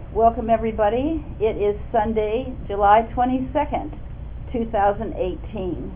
Welcome everybody. It is Sunday, July 22nd, 2018.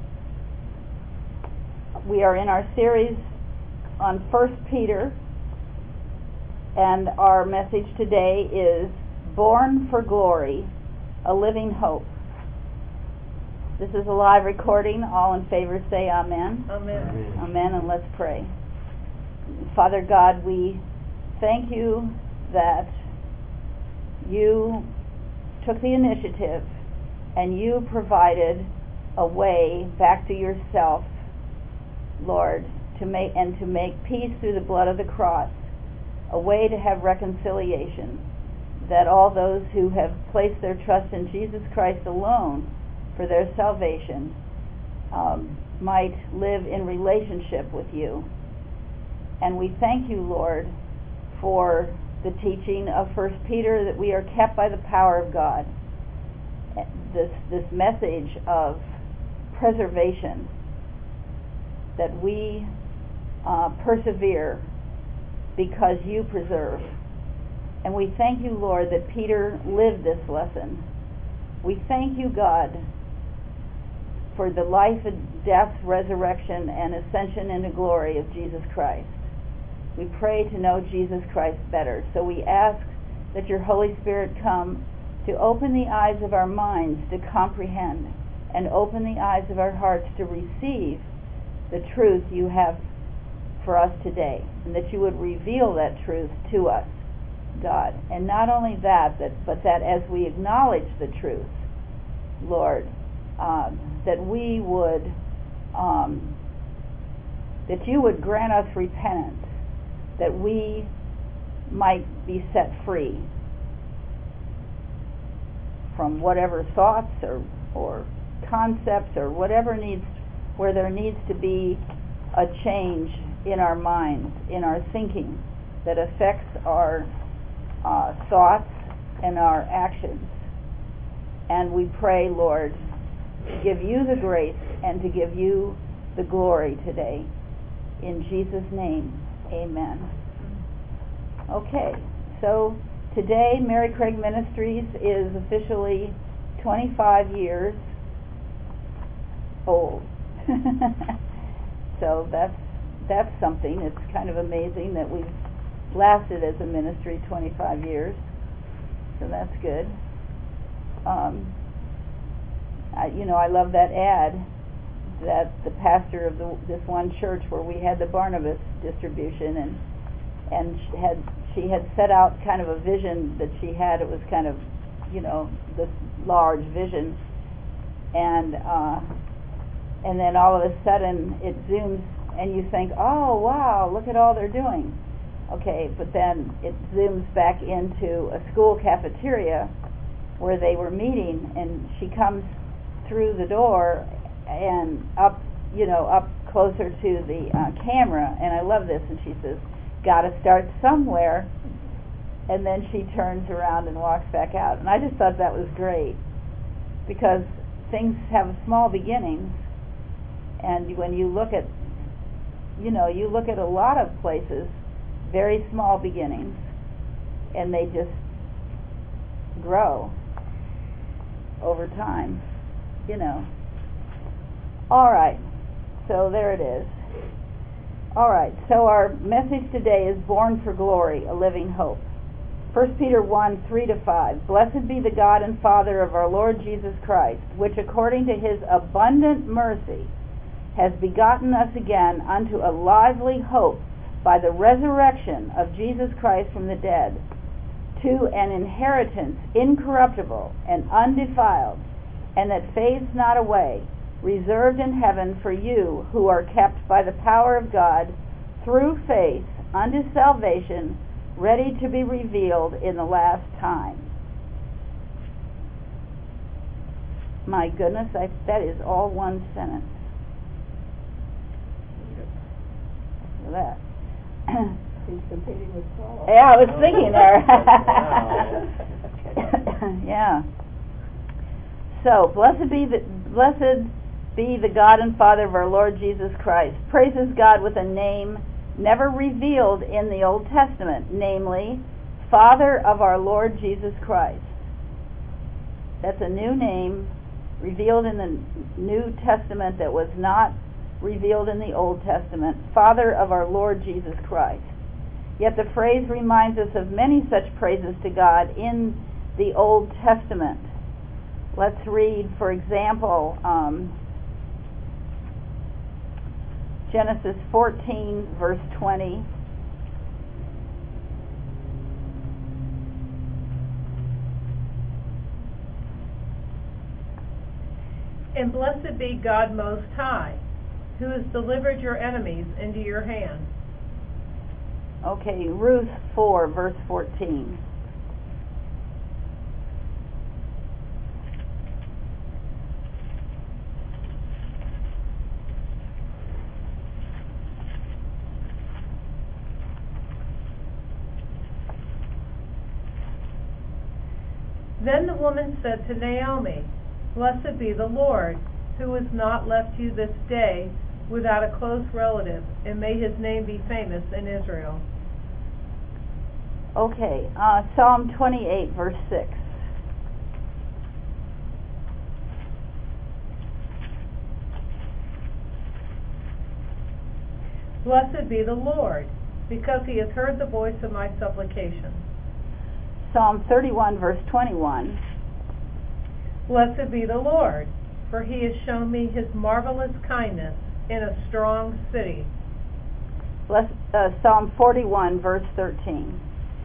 We are in our series on 1 Peter, and our message today is Born for Glory, a Living Hope. This is a live recording. All in favor say amen. Amen. Amen, and let's pray. Father God, we thank you that you took the initiative and you provided a way back to yourself, Lord, to make peace through the blood of the cross, a way to have reconciliation, that all those who have placed their trust in Jesus Christ alone for their salvation might live in relationship with you. And we thank you, Lord, for the teaching of 1 Peter, that we are kept by the power of God. This message of preservation, that we persevere because you preserve. And we thank you, Lord, that Peter lived this lesson. We thank you, God, for the life and death, resurrection, and ascension into glory of Jesus Christ. We pray to know Jesus Christ better. So we ask that your Holy Spirit come to open the eyes of our minds to comprehend, and open the eyes of our hearts to receive the truth you have for us today, and that you would reveal that truth to us, God. And not only that, but that as we acknowledge the truth, Lord, that we would, that you would grant us repentance, that we might be set free from whatever thoughts or concepts or whatever where there needs to be a change in our minds, in our thinking, that affects our thoughts and our actions. And we pray, Lord, to give you the grace and to give you the glory today. In Jesus' name, amen. Okay, so today Mary Craig Ministries is officially 25 years old. So that's something. It's kind of amazing that we've lasted as a ministry 25 years. So that's good. I love that ad that the pastor of this one church where we had the Barnabas distribution, and she had set out kind of a vision that she had. It was kind of, this large vision, and then all of a sudden it zooms and you think, oh wow, look at all they're doing. Okay, but then it zooms back into a school cafeteria where they were meeting, and she comes through the door and up closer to the camera, and I love this, and she says, gotta start somewhere, and then she turns around and walks back out. And I just thought that was great, because things have small beginnings, and when you look at a lot of places, very small beginnings, and they just grow over time, All right, so there it is. All right, so our message today is Born for Glory, a Living Hope. 1 Peter 1, 3-5. Blessed be the God and Father of our Lord Jesus Christ, which according to his abundant mercy has begotten us again unto a lively hope by the resurrection of Jesus Christ from the dead, to an inheritance incorruptible and undefiled, and that fades not away, reserved in heaven for you who are kept by the power of God through faith unto salvation, ready to be revealed in the last time. My goodness, that is all one sentence. Look at that. He's competing with Paul. Yeah, I was thinking there. Yeah. So, blessed be the God and Father of our Lord Jesus Christ. Praises God with a name never revealed in the Old Testament, namely Father of our Lord Jesus Christ. That's a new name revealed in the New Testament that was not revealed in the Old Testament. Father of our Lord Jesus Christ. Yet the phrase reminds us of many such praises to God in the Old Testament. Let's read, for example, Genesis 14, verse 20. And blessed be God Most High, who has delivered your enemies into your hand. Okay, Ruth 4, verse 14. Then the woman said to Naomi, Blessed be the Lord, who has not left you this day without a close relative, and may his name be famous in Israel. Okay, Psalm 28, verse 6. Blessed be the Lord, because he has heard the voice of my supplication. Psalm 31, verse 21. Blessed be the Lord, for he has shown me his marvelous kindness in a strong city. Psalm 41, verse 13.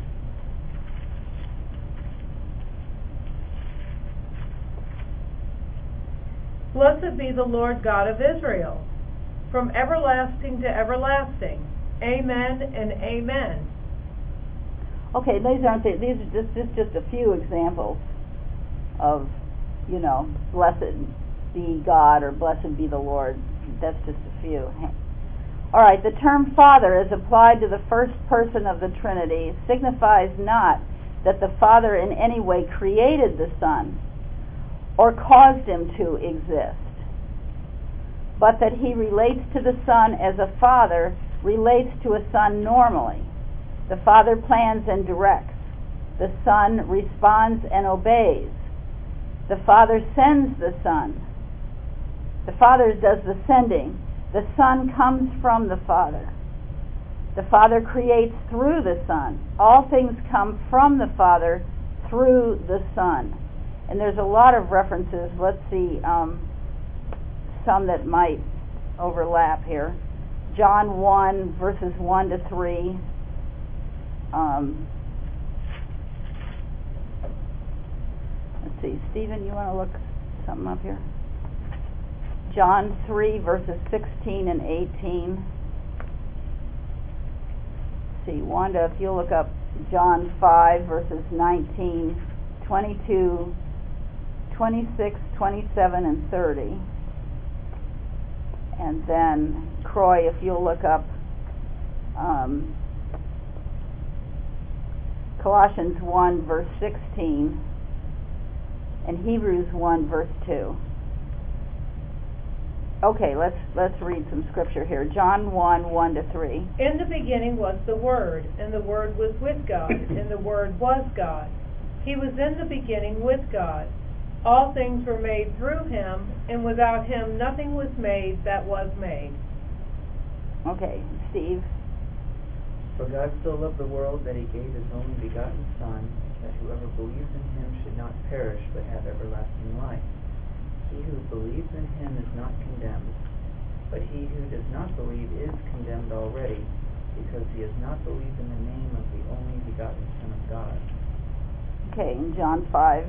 Blessed be the Lord God of Israel, from everlasting to everlasting. Amen and amen. Okay, these are just a few examples of, blessed be God or blessed be the Lord. That's just a few. All right, the term Father, as applied to the first person of the Trinity, signifies not that the Father in any way created the Son or caused him to exist, but that he relates to the Son as a father relates to a son normally. The Father plans and directs. The Son responds and obeys. The Father sends the Son. The Father does the sending. The Son comes from the Father. The Father creates through the Son. All things come from the Father through the Son. And there's a lot of references. Let's see some that might overlap here. John 1, verses 1 to 3. Let's see, Stephen, you want to look something up here? John 3, verses 16 and 18. Let's see, Wanda, if you'll look up John 5, verses 19, 22, 26, 27, and 30. And then, Croy, if you'll look up Colossians 1, verse 16, and Hebrews 1, verse 2. Okay, let's read some scripture here. John 1, 1 to 3. In the beginning was the Word, and the Word was with God, and the Word was God. He was in the beginning with God. All things were made through him, and without him nothing was made that was made. Okay, Steve. For God so loved the world that he gave his only begotten Son, that whoever believes in him should not perish but have everlasting life. He who believes in him is not condemned, but he who does not believe is condemned already, because he has not believed in the name of the only begotten Son of God. Okay, in John 5.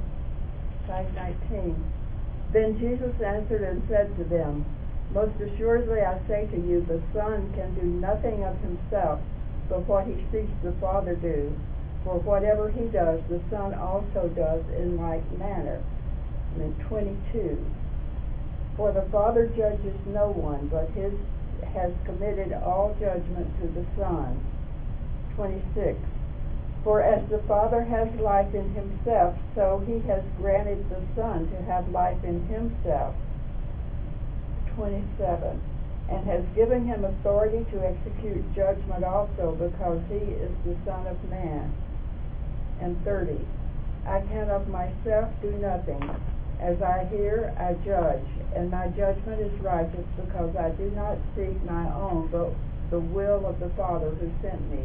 5:19. Then Jesus answered and said to them, Most assuredly I say to you, the Son can do nothing of himself, but what he sees the Father do. For whatever he does, the Son also does in like manner. And then 22. For the Father judges no one, but has committed all judgment to the Son. 26. For as the Father has life in himself, so he has granted the Son to have life in himself. 27. And has given him authority to execute judgment also, because he is the Son of Man. and 30. I can of myself do nothing. As I hear, I judge, and my judgment is righteous, because I do not seek my own, but the will of the Father who sent me.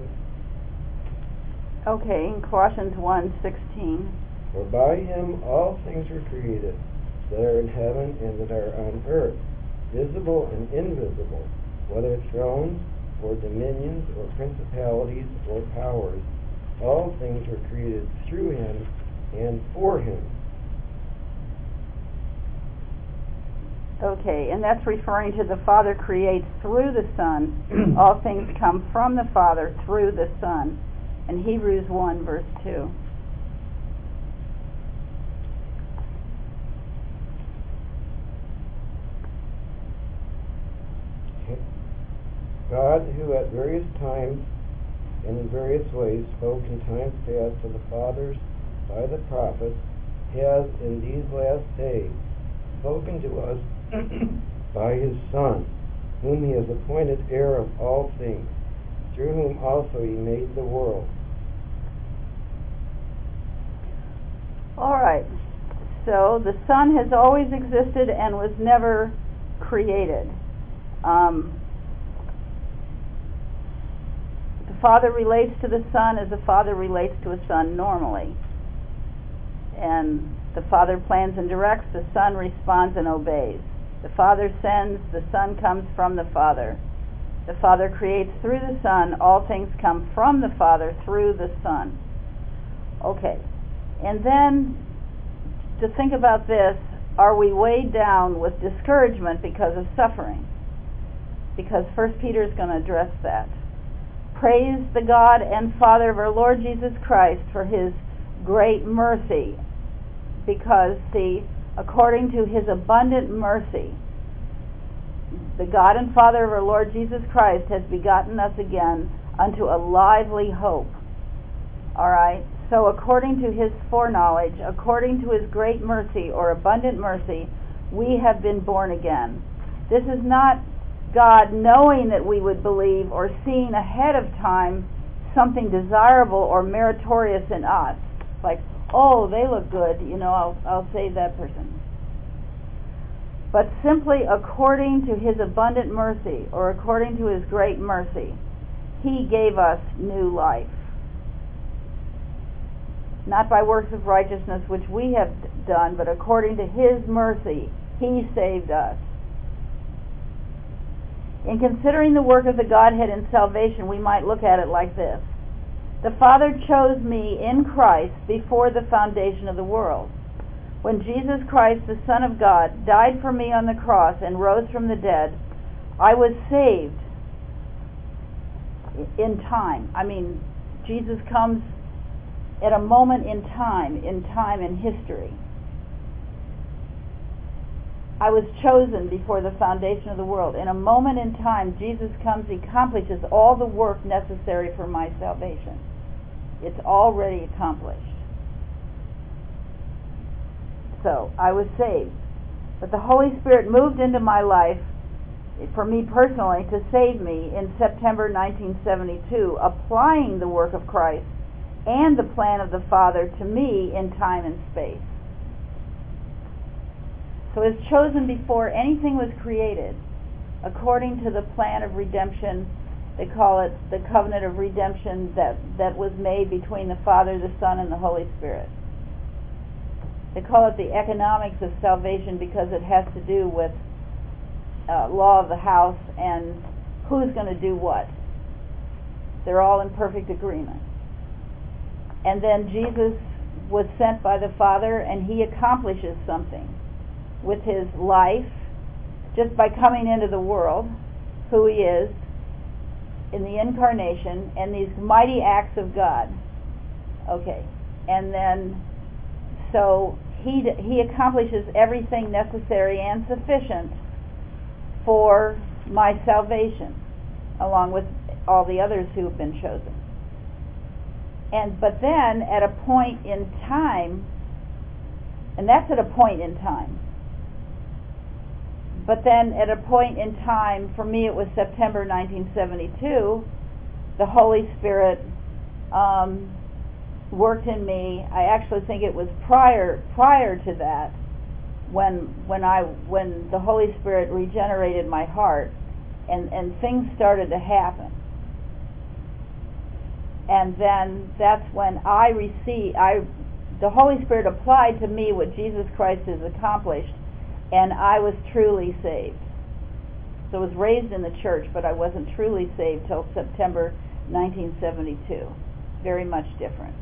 Okay, in Colossians 1:16. For by him all things were created, that are in heaven and that are on earth, visible and invisible, whether thrones or dominions or principalities or powers. All things were created through him and for him. Okay, and that's referring to the Father creates through the Son. All things come from the Father through the Son. In Hebrews 1, verse 2. God, who at various times and in various ways spoke in times past to the fathers by the prophets, has in these last days spoken to us by his Son, whom he has appointed heir of all things, through whom also he made the world. All right. So the Son has always existed and was never created. The Father relates to the Son as a father relates to a son normally. And the Father plans and directs, the Son responds and obeys. The Father sends, the Son comes from the Father. The Father creates through the Son, all things come from the Father through the Son. Okay. And then, to think about this, are we weighed down with discouragement because of suffering? Because 1 Peter is going to address that. Praise the God and Father of our Lord Jesus Christ for his great mercy, because according to his abundant mercy, the God and Father of our Lord Jesus Christ has begotten us again unto a lively hope. All right? So according to his foreknowledge, according to his great mercy or abundant mercy, we have been born again. This is not God knowing that we would believe or seeing ahead of time something desirable or meritorious in us. Like, oh, they look good, I'll save that person. But simply according to his abundant mercy or according to his great mercy, he gave us new life. Not by works of righteousness which we have done, but according to his mercy, he saved us. In considering the work of the Godhead in salvation, we might look at it like this. The Father chose me in Christ before the foundation of the world. When Jesus Christ, the Son of God, died for me on the cross and rose from the dead, I was saved in time. Jesus comes at a moment in time in history. I was chosen before the foundation of the world. In a moment in time, Jesus comes, he accomplishes all the work necessary for my salvation. It's already accomplished. So, I was saved. But the Holy Spirit moved into my life, for me personally, to save me in September 1972, applying the work of Christ and the plan of the Father to me in time and space. So it's chosen before anything was created, according to the plan of redemption. They call it the covenant of redemption that was made between the Father, the Son, and the Holy Spirit. They call it the economics of salvation because it has to do with law of the house and who's going to do what. They're all in perfect agreement. And then Jesus was sent by the Father, and he accomplishes something with his life just by coming into the world, who he is in the incarnation, and these mighty acts of God. Okay. And then so he accomplishes everything necessary and sufficient for my salvation, along with all the others who have been chosen. But then at a point in time, and that's at a point in time. But then at a point in time, for me it was September 1972, the Holy Spirit worked in me. I actually think it was prior to that when the Holy Spirit regenerated my heart and things started to happen. And then that's when the Holy Spirit applied to me what Jesus Christ has accomplished, and I was truly saved. So I was raised in the church, but I wasn't truly saved till September 1972. Very much different.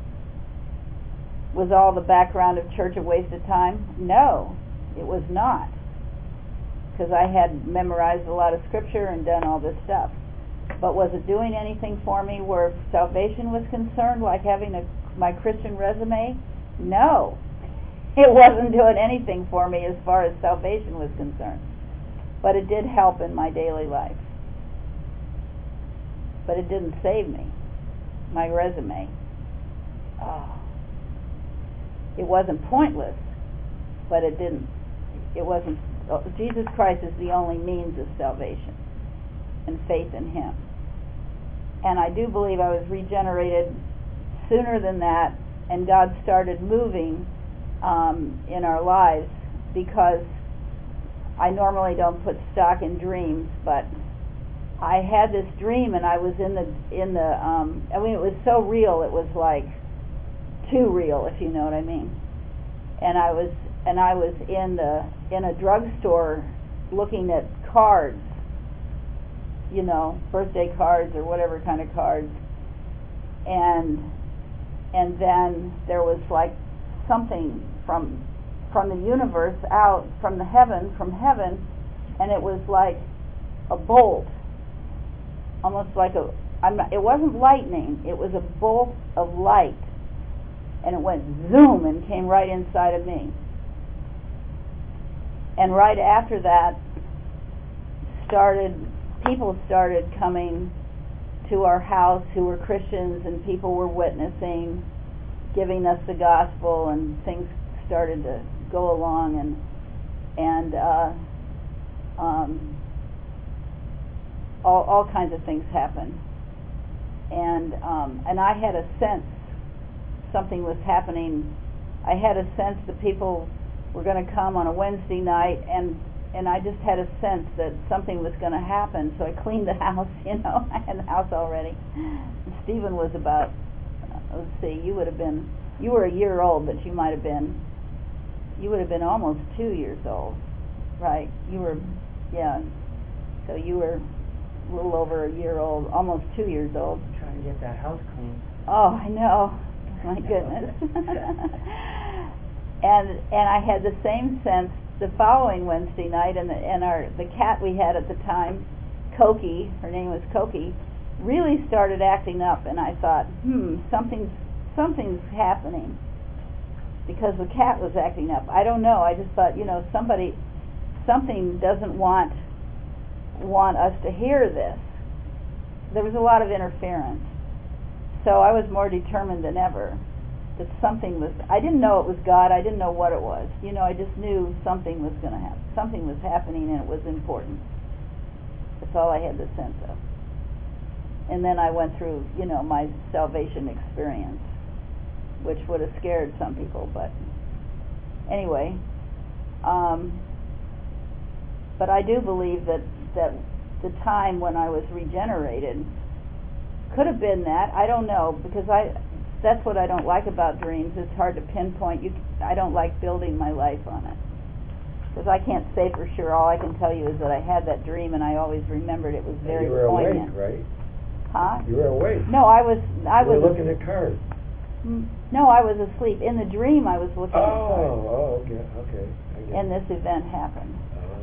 Was all the background of church a waste of time? No, it was not. Because I had memorized a lot of scripture and done all this stuff. But was it doing anything for me where salvation was concerned, like having my Christian resume? No. It wasn't doing anything for me as far as salvation was concerned. But it did help in my daily life. But it didn't save me. My resume. It wasn't pointless, but it wasn't. Jesus Christ is the only means of salvation and faith in Him. And I do believe I was regenerated sooner than that, and God started moving in our lives, because I normally don't put stock in dreams, but I had this dream, and I was in the I mean, it was so real, it was like too real, if you know what I mean. And I was in a drugstore looking at cards, you know, birthday cards or whatever kind of cards, and then there was like something from the universe out from heaven, and it was like a bolt, almost like it wasn't lightning, it was a bolt of light, and it went zoom and came right inside of me. And right after that, people started coming to our house who were Christians, and people were witnessing, giving us the gospel, and things started to go along, and all kinds of things happened. And I had a sense something was happening. I had a sense that people were going to come on a Wednesday night, and I just had a sense that something was going to happen. So I cleaned the house, you know. I had the house already. Stephen was about, let's see, you were a year old, but you would have been almost 2 years old, right? So you were a little over a year old, almost 2 years old. Trying to get that house clean. Oh, I know. My goodness. And I had the same sense the following Wednesday night, and the cat we had at the time, Cokie, her name was Cokie, really started acting up, and I thought, something's happening, because the cat was acting up. I don't know. I just thought, you know, something doesn't want us to hear this. There was a lot of interference. So I was more determined than ever that something was. I didn't know it was God. I didn't know what it was. You know, I just knew something was going to happen. Something was happening, and it was important. That's all I had the sense of. And then I went through, you know, my salvation experience, which would have scared some people. But anyway, but I do believe that the time when I was regenerated could have been that. I don't know, because that's what I don't like about dreams. It's hard to pinpoint. I don't like building my life on it, because I can't say for sure. All I can tell you is that I had that dream, and I always remembered it was very poignant. You were awake, right? Huh? You were awake. No, I was. You were looking at cards. No, I was asleep. In the dream, I was looking at cards. Oh, okay. And this event happened.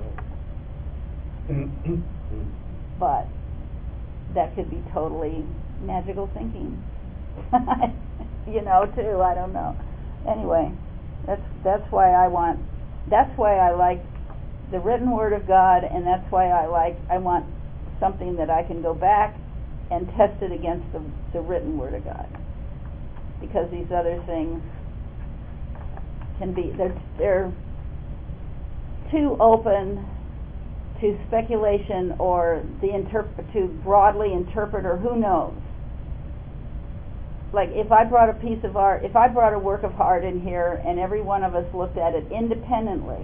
But that could be totally magical thinking. You know, too. I don't know. Anyway, that's why I like the written Word of God, and that's why I want something that I can go back and test it against the written Word of God, because these other things can be they're too open to speculation, or to broadly interpret, or who knows. like if I brought a piece of art, if I brought a work of art in here and every one of us looked at it independently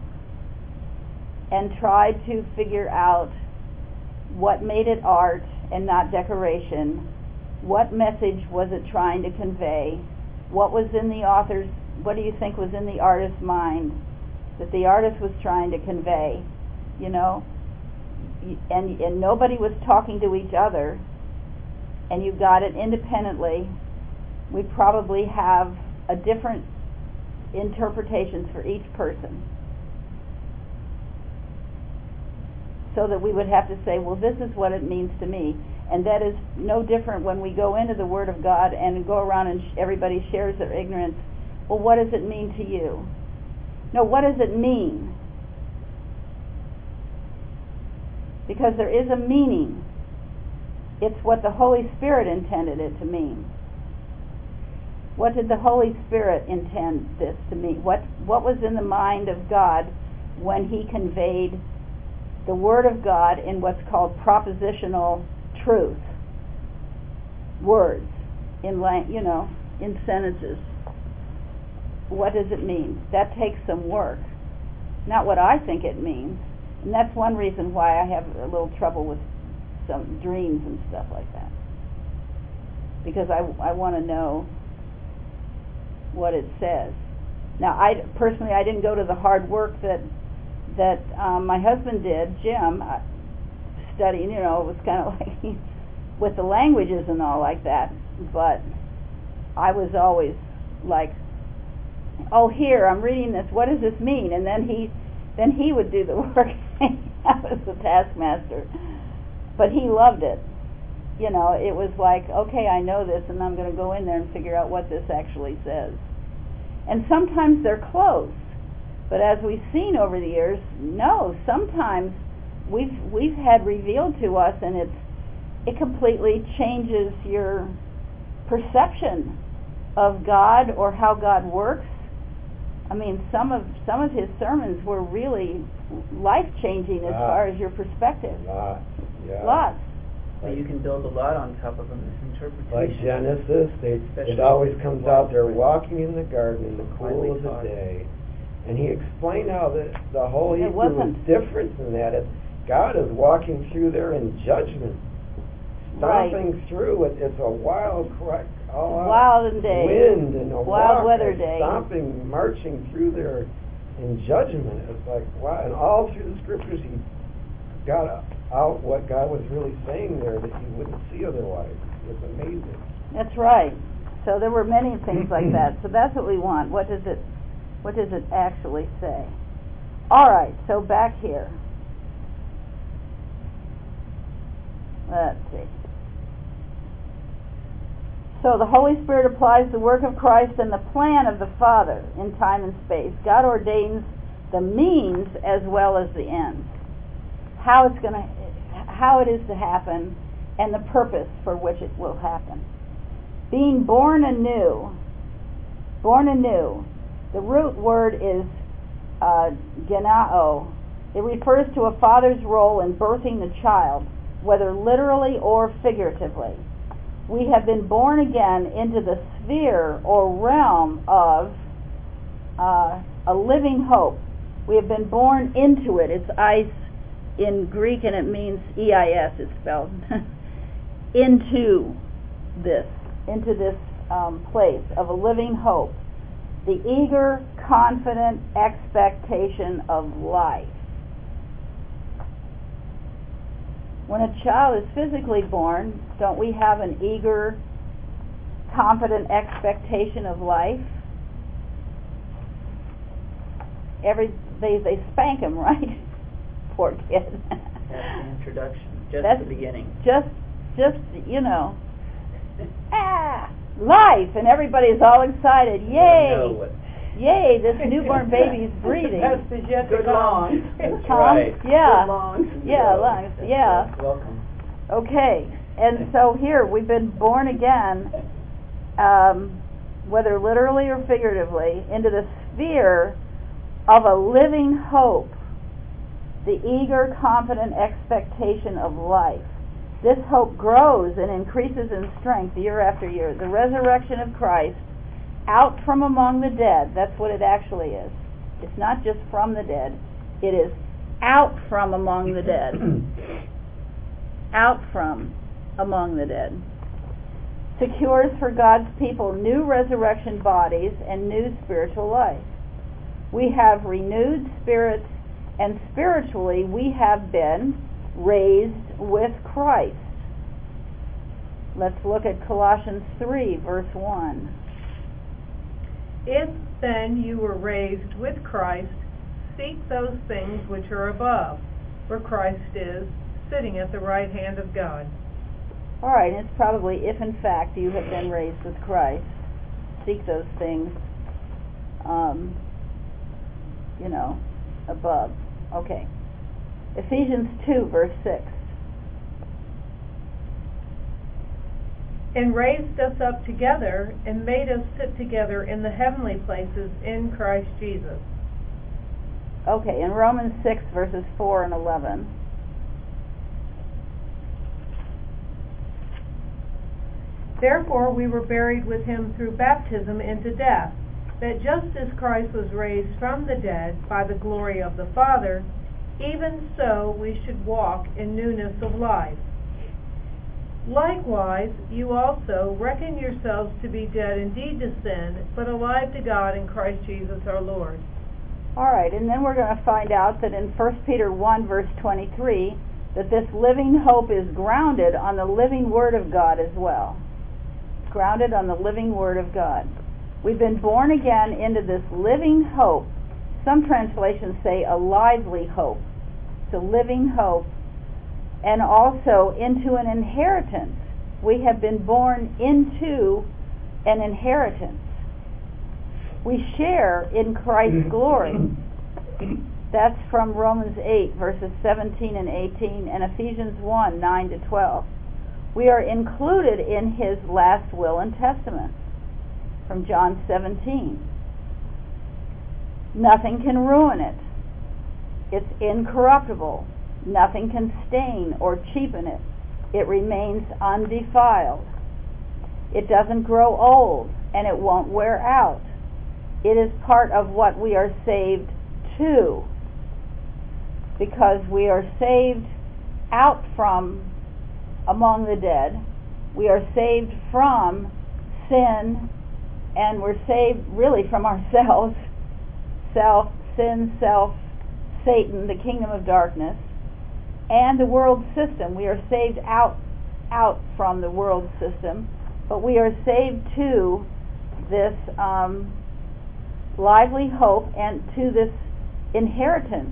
and tried to figure out what made it art and not decoration, what message was it trying to convey, what was in the author's, what do you think was in the artist's mind that the artist was trying to convey, you know, and nobody was talking to each other, and you got it independently, we probably have a different interpretations for each person. So that we would have to say, well, this is what it means to me. And that is no different when we go into the Word of God and go around and everybody shares their ignorance. Well, what does it mean to you? No, what does it mean? Because there is a meaning. It's what the Holy Spirit intended it to mean. What did the Holy Spirit intend this to mean? What was in the mind of God when He conveyed the Word of God in what's called propositional truth? Words in in sentences. What does it mean? That takes some work. Not what I think it means. And that's one reason why I have a little trouble with some dreams and stuff like that. Because I want to know what it says. Now, I personally didn't go to the hard work that my husband did, Jim, studying, it was kind of like with the languages and all like that, but I was always like, oh, here, I'm reading this, what does this mean? And then he would do the work. I was the taskmaster. But he loved it. It was like, okay, I know this, and I'm going to go in there and figure out what this actually says. And sometimes they're close. But as we've seen over the years, no, sometimes we've had revealed to us, and it completely changes your perception of God or how God works. I mean, some of his sermons were really life-changing as far as your perspective. Lots, yeah. Lots. Well, you can build a lot on top of a misinterpretation. Like Genesis, it always comes out, they're walking in the garden in the cool of the day. And he explained how the whole Hebrew was different than that. God is walking through there in judgment, stomping through it. It's a wild day, wind and a wild weather day, stomping, marching through there in judgment. It's like, wow. And all through the scriptures, he got out what God was really saying there that you wouldn't see otherwise. It's amazing. That's right. So there were many things like that. So that's what we want. What does it actually say? All right, so back here. Let's see. So the Holy Spirit applies the work of Christ and the plan of the Father in time and space. God ordains the means as well as the ends. How it is to happen and the purpose for which it will happen. Being born anew. The root word is genao. It refers to a father's role in birthing the child, whether literally or figuratively. We have been born again into the sphere or realm of a living hope. We have been born into it. It's eis in Greek, and it means E-I-S, it's spelled. into this place of a living hope. The eager, confident expectation of life. When a child is physically born, don't we have an eager, confident expectation of life? They spank him, right? Poor kid. That's the introduction, that's the beginning. Just life, and everybody's all excited. Yay! Yay, this newborn baby's breathing. That's the jet to come. That's right. Yeah. Good lungs. Yeah, lungs. Yeah. Welcome. Okay, and so here we've been born again, whether literally or figuratively, into the sphere of a living hope, the eager, confident expectation of life. This hope grows and increases in strength year after year. The resurrection of Christ out from among the dead, that's what it actually is. It's not just from the dead, it is out from among the dead. Out from among the dead. Secures for God's people new resurrection bodies and new spiritual life. We have renewed spirits, and spiritually we have been raised with Christ. Let's look at Colossians 3, verse 1. If then you were raised with Christ, seek those things which are above, where Christ is, sitting at the right hand of God. All right, and it's probably if in fact you have been raised with Christ, seek those things, above. Okay. Ephesians 2, verse 6. And raised us up together and made us sit together in the heavenly places in Christ Jesus. Okay, in Romans 6, verses 4 and 11. Therefore we were buried with him through baptism into death, that just as Christ was raised from the dead by the glory of the Father, even so we should walk in newness of life. Likewise, you also reckon yourselves to be dead indeed to sin, but alive to God in Christ Jesus our Lord. All right, and then we're going to find out that in 1 Peter 1, verse 23, that this living hope is grounded on the living Word of God as well. Grounded on the living Word of God. We've been born again into this living hope. Some translations say a lively hope. It's a living hope. And also into an inheritance. We have been born into an inheritance. We share in Christ's glory. That's from Romans 8, verses 17 and 18, and Ephesians 1, 9 to 12. We are included in his last will and testament, from John 17. Nothing can ruin it. It's incorruptible. Nothing can stain or cheapen it. It remains undefiled. It doesn't grow old, and it won't wear out. It is part of what we are saved to, because we are saved out from among the dead. We are saved from sin, and we're saved really from ourselves. Self, sin, self, Satan, the kingdom of darkness, and the world system. We are saved out from the world system, but we are saved to this lively hope and to this inheritance.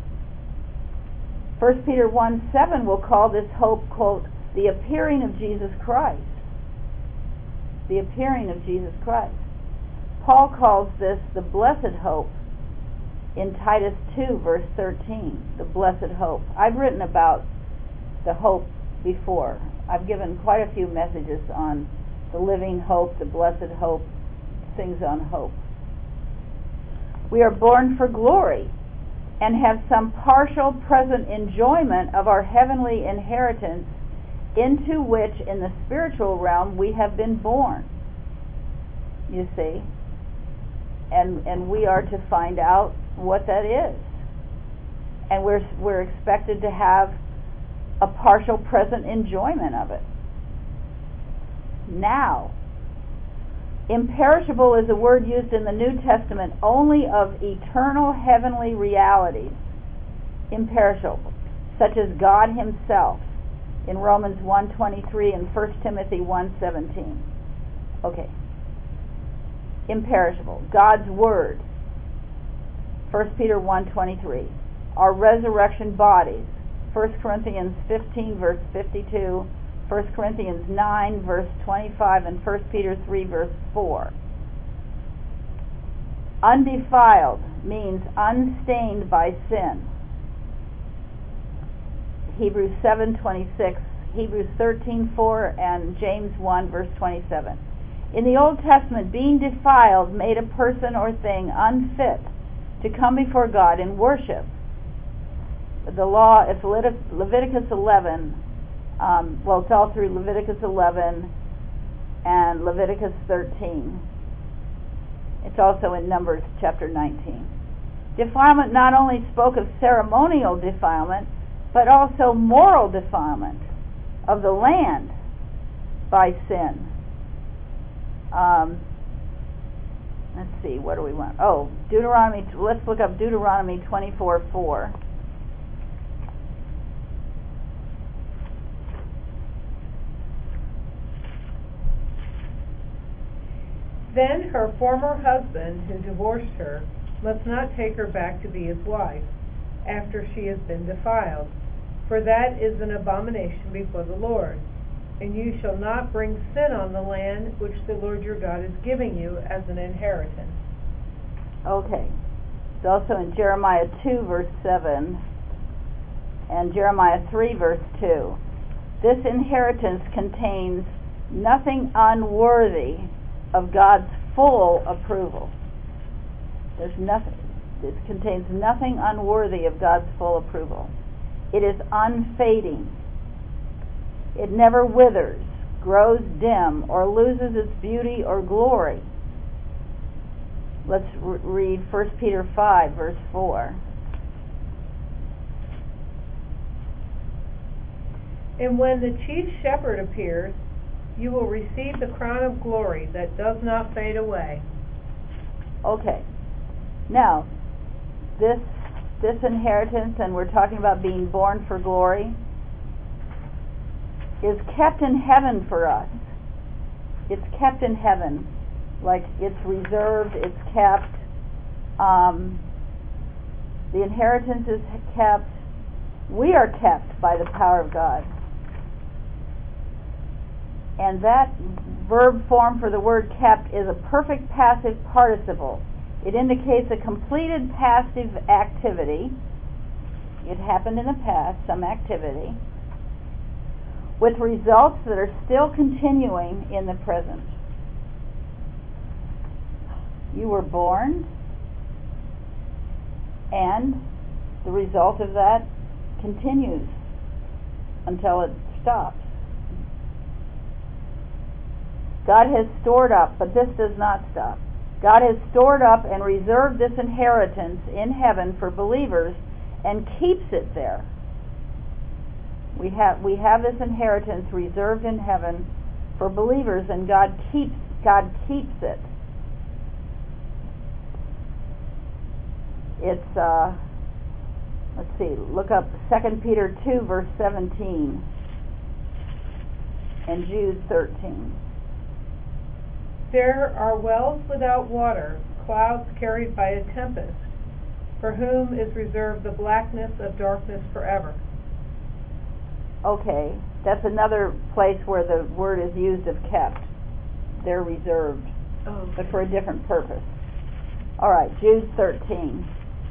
1 Peter 1:7 will call this hope, quote, the appearing of Jesus Christ. The appearing of Jesus Christ. Paul calls this the blessed hope in Titus 2, verse 13, the blessed hope. I've written about the hope before. I've given quite a few messages on the living hope, the blessed hope, things on hope. We are born for glory and have some partial present enjoyment of our heavenly inheritance, into which in the spiritual realm we have been born. You see? And we are to find out what that is. And we're expected to have a partial present enjoyment of it. Now, imperishable is a word used in the New Testament only of eternal heavenly realities. Imperishable, such as God himself in Romans 1:23 and 1 Timothy 1:17. Okay. Imperishable, God's word. 1 Peter 1:23. Our resurrection bodies. 1 Corinthians 15, verse 52. 1 Corinthians 9, verse 25, and 1 Peter 3, verse 4. Undefiled means unstained by sin. Hebrews 7:26, Hebrews 13:4, and James 1, verse 27. In the Old Testament, being defiled made a person or thing unfit to come before God in worship. The law of Leviticus 11 Well, it's all through Leviticus 11 and Leviticus 13. It's also in Numbers chapter 19. Defilement not only spoke of ceremonial defilement, but also moral defilement of the land by sin. Let's see, what do we want? Oh, Deuteronomy. Let's look up Deuteronomy 24:4. Then her former husband, who divorced her, must not take her back to be his wife, after she has been defiled, for that is an abomination before the Lord. And you shall not bring sin on the land which the Lord your God is giving you as an inheritance. Okay. It's also in Jeremiah 2, verse 7, and Jeremiah 3, verse 2. This inheritance contains nothing unworthy of God's full approval. There's nothing. This contains nothing unworthy of God's full approval. It is unfading. It never withers, grows dim, or loses its beauty or glory. Let's read 1 Peter 5, verse 4. And when the chief shepherd appears, you will receive the crown of glory that does not fade away. Okay. Now, this inheritance, and we're talking about being born for glory, is kept in heaven for us. It's kept in heaven. Like, it's reserved, it's kept. The inheritance is kept. We are kept by the power of God. And that verb form for the word kept is a perfect passive participle. It indicates a completed passive activity. It happened in the past, some activity, with results that are still continuing in the present. You were born, and the result of that continues until it stops. God has stored up, but this does not stop. God has stored up and reserved this inheritance in heaven for believers and keeps it there. We have this inheritance reserved in heaven for believers, and God keeps it. It's let's see, look up 2 Peter 2, verse 17 and Jude 13. There are wells without water, clouds carried by a tempest, for whom is reserved the blackness of darkness forever. Okay, that's another place where the word is used of kept. They're reserved, but for a different purpose. All right, Jude 13.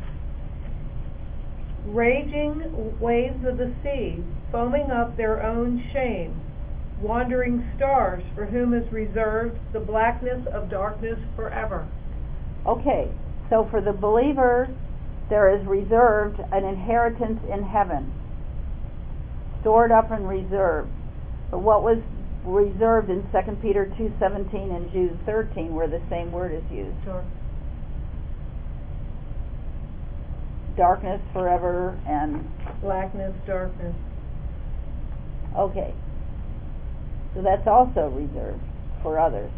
Raging waves of the sea, foaming up their own shame, wandering stars, for whom is reserved the blackness of darkness forever. Okay, so for the believer, there is reserved an inheritance in heaven, stored up and reserved. But what was reserved in 2 Peter 2:17 and Jude 13, where the same word is used? Sure. Darkness forever and Blackness, darkness. okay. So that's also reserved for others.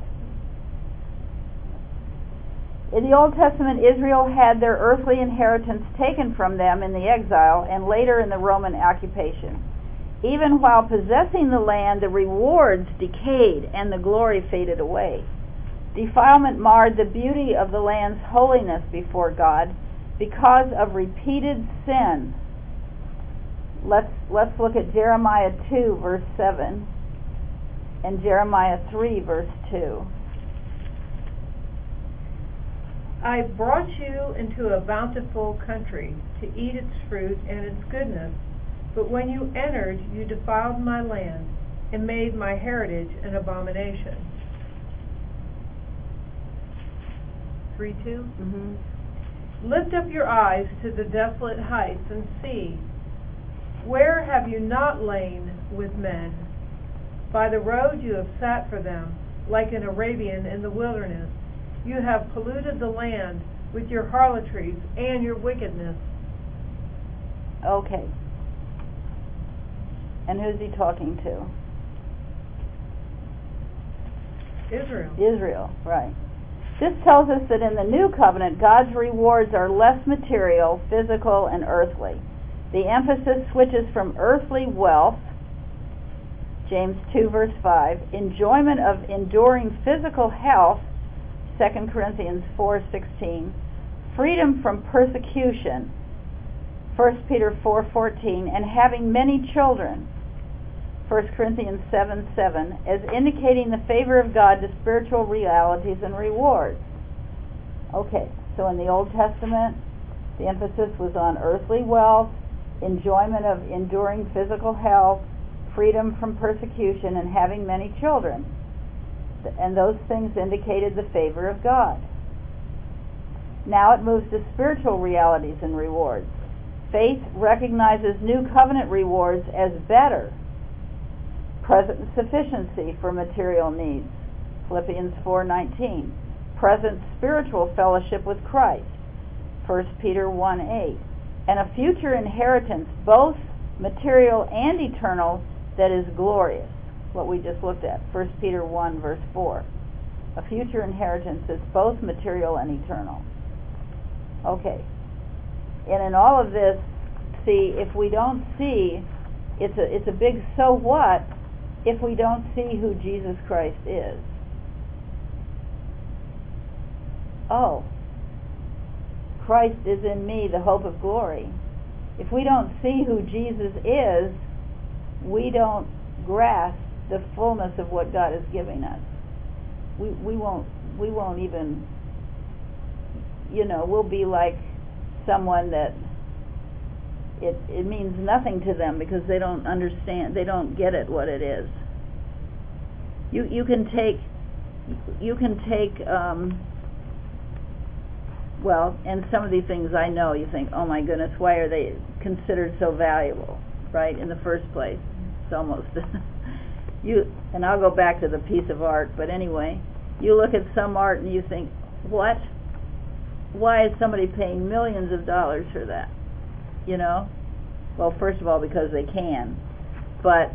In the Old Testament, Israel had their earthly inheritance taken from them in the exile and later in the Roman occupation. Even while possessing the land, the rewards decayed and the glory faded away. Defilement marred the beauty of the land's holiness before God because of repeated sin. Let's look at Jeremiah 2, verse 7. And Jeremiah 3, verse 2. I brought you into a bountiful country to eat its fruit and its goodness, but when you entered, you defiled my land and made my heritage an abomination. 3:2. Lift up your eyes to the desolate heights and see. Where have you not lain with men. By the road you have sat for them, like an Arabian in the wilderness. You have polluted the land with your harlotries and your wickedness. Okay. And who's he talking to? Israel. Israel, right. This tells us that in the new covenant, God's rewards are less material, physical, and earthly. The emphasis switches from earthly wealth, James 2 verse 5, enjoyment of enduring physical health, 2 Corinthians 4:16, freedom from persecution, 1 Peter 4:14, and having many children, 1 Corinthians 7:7, as indicating the favor of God to spiritual realities and rewards. Okay, so in the Old Testament, the emphasis was on earthly wealth, enjoyment of enduring physical health, freedom from persecution, and having many children. And those things indicated the favor of God. Now it moves to spiritual realities and rewards. Faith recognizes new covenant rewards as better. Present sufficiency for material needs, Philippians 4:19. Present spiritual fellowship with Christ, 1 Peter 1:8. And a future inheritance, both material and eternal, that is glorious, what we just looked at, 1 Peter 1 verse 4. A future inheritance is both material and eternal. Okay. And in all of this, see, if we don't see, it's a big so what if we don't see who Jesus Christ is. Oh, Christ is in me, the hope of glory. If we don't see who Jesus is, we don't grasp the fullness of what God is giving us. We won't even, we'll be like someone that it means nothing to them because they don't understand, they don't get it what it is. You can take well, and some of these things I know, you think, oh my goodness, why are they considered so valuable, right, in the first place? It's almost and I'll go back to the piece of art, but anyway, you look at some art and you think, what? Why is somebody paying millions of dollars for that? Well, first of all, because they can, but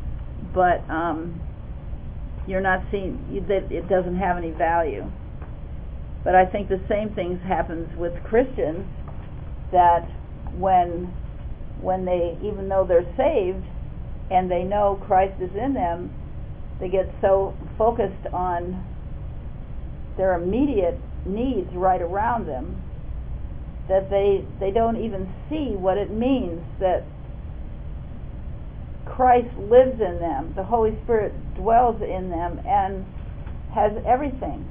you're not seeing that it doesn't have any value. But I think the same thing happens with Christians, that when they, even though they're saved and they know Christ is in them, they get so focused on their immediate needs right around them that they don't even see what it means that Christ lives in them, the Holy Spirit dwells in them and has everything.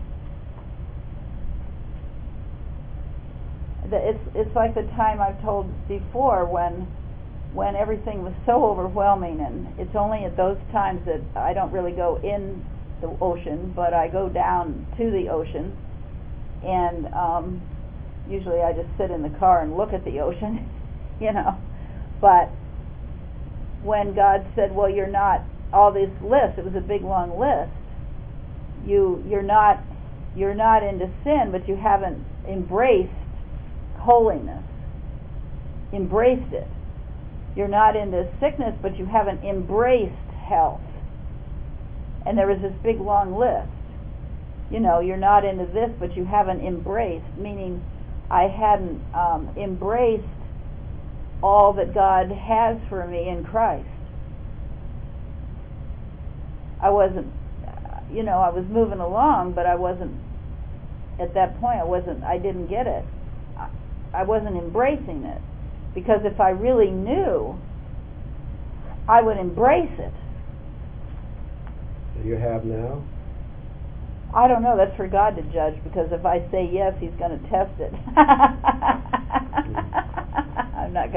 It's like the time I've told before when everything was so overwhelming, and it's only at those times that I don't really go in the ocean, but I go down to the ocean, and usually I just sit in the car and look at the ocean, but when God said, well, you're not, all this list, it was a big long list, you're not into sin, but you haven't embraced holiness, embraced it. You're not into sickness, but you haven't embraced health. And there was this big long list. You're not into this, but you haven't embraced, meaning I hadn't embraced all that God has for me in Christ. I wasn't, I was moving along, but I wasn't, at that point, I didn't get it. I wasn't embracing it. Because if I really knew, I would embrace it. Do you have now? I don't know. That's for God to judge. Because if I say yes, He's going to test it. I'm not